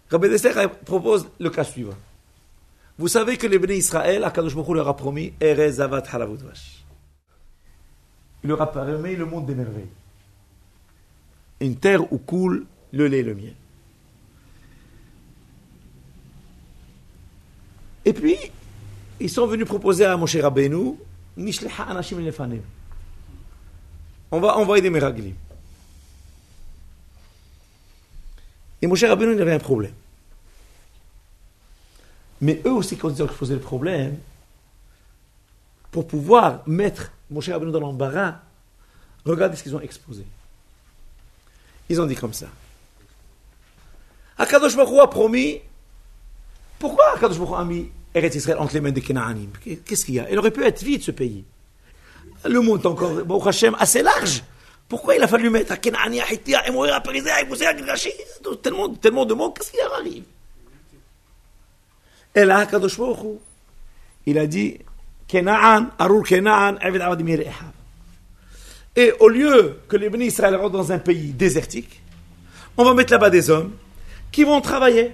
Rabbi Eliezer propose le cas suivant. Vous savez que les bénis Israël, Akadosh Baruch Hu leur a promis Erez Zavat Halav Udvash. Il leur a promis le monde des merveilles. Une terre où coule le lait et le miel. Et puis, ils sont venus proposer à Moshe Rabbeinu Nishlecha Anashim Lefanim. On va envoyer des miraglim. Et Moshe Rabbeinu, il avait un problème. Mais eux aussi, quand ils ont exposé le problème, pour pouvoir mettre Moshe Rabbeinu dans l'embarras, regardez ce qu'ils ont exposé. Ils ont dit comme ça. Akadosh Baruch Hu a promis. Pourquoi Akadosh Baruch Hu a mis Eretz Israël entre les mains des Kénaanim? Qu'est-ce qu'il y a? Il aurait pu être vide ce pays. Le monde est encore, Baruch Hashem, assez large. Pourquoi il a fallu mettre à Kénaani, à Hiti, à Emoïra, à Périzé, à Éboussé, à Gilgashi? Tellement de monde, qu'est-ce qui leur arrive? Et là, Akadosh Baruch Hu, il a dit Kenaan, Arur Kenaan, Eved Avadimir Ehav. Et au lieu que les bénis Israël rentrent dans un pays désertique, on va mettre là-bas des hommes qui vont travailler.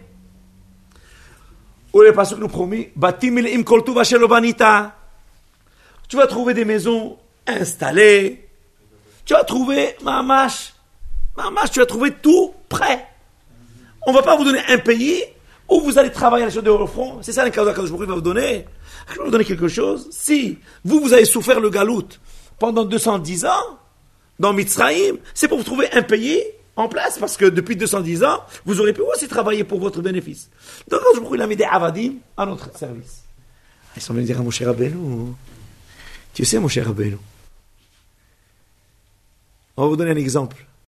Ou les pasuk nous promet, Batim il im koltu vashelo banita. Tu vas trouver des maisons installées. Tu vas trouver mamash, tu vas trouver tout prêt. On ne va pas vous donner un pays où vous allez travailler sur des front. C'est ça l'Akadosh Baruch Hu va vous donner. Il va vous donner quelque chose. Si vous avez souffert le galout pendant 210 ans, dans Mitzrayim, c'est pour vous trouver un pays en place, parce que depuis 210 ans, vous aurez pu aussi travailler pour votre bénéfice. Donc, il a mis des avadim à notre service. Ils sont venus dire à Moshe Rabbeinu, tu sais, Moshe Rabbeinu, on va vous donner un exemple.